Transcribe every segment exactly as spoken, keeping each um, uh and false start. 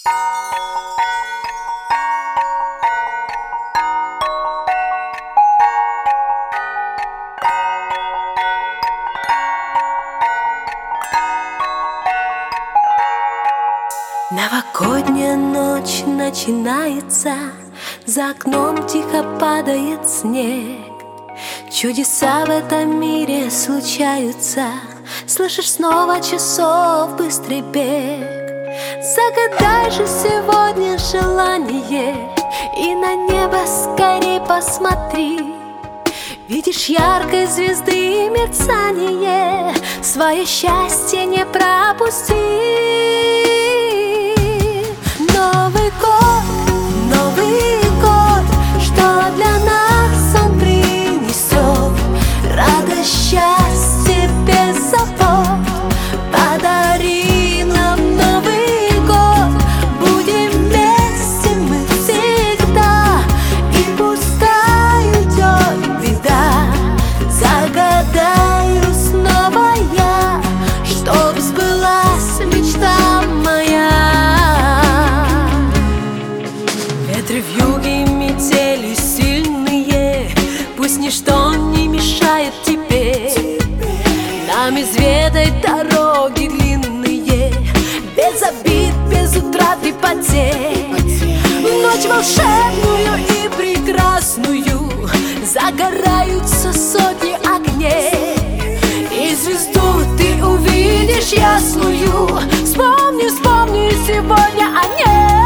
Новогодняя ночь начинается, за окном тихо падает снег. Чудеса в этом мире случаются, слышишь снова часов быстрый бег. Загадай же сегодня желание и на небо скорей посмотри. Видишь яркой звезды мерцание, свое счастье не пропусти. Новый год, Новый год, что для нас он принесет? Радость, счастье без забот. Подари нам Новый год, будем вместе мы всегда, и пускай уйдет беда. Загадаю снова я, чтоб сбылась мечта моя. Ветры вьюги, метели сильные, пусть ничто не мешает тебе нам изведать дороги длинные, без обид, без утрат и потерь. В ночь волшебную и прекрасную загораются сотни огней, и звезду ты увидишь ясную. Вспомни, вспомни сегодня о ней.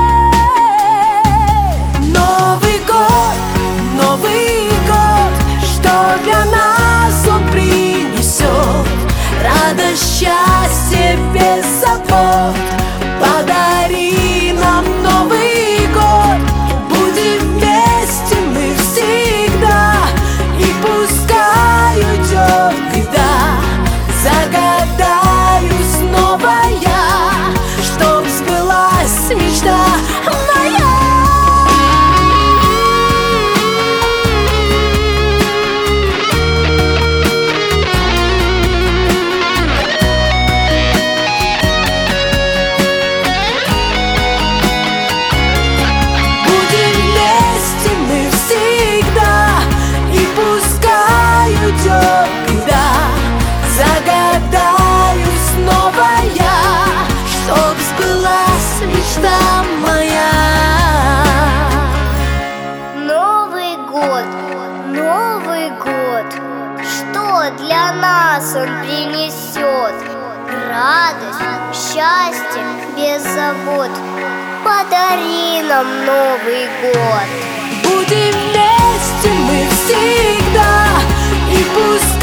Новый год, Новый год, что для нас он принесет? Радость, счастье без забот. Подари нам Новый год, будем вместе мы всегда, и пускай уйдет беда. Загадаю снова я, чтоб сбылась мечта моя. Загадаю снова я, чтоб сбылась мечта моя. Новый год, Новый год, что для нас он принесет? Радость, счастье без забот. Подари нам Новый год. Будем вместе мы всегда, и пусть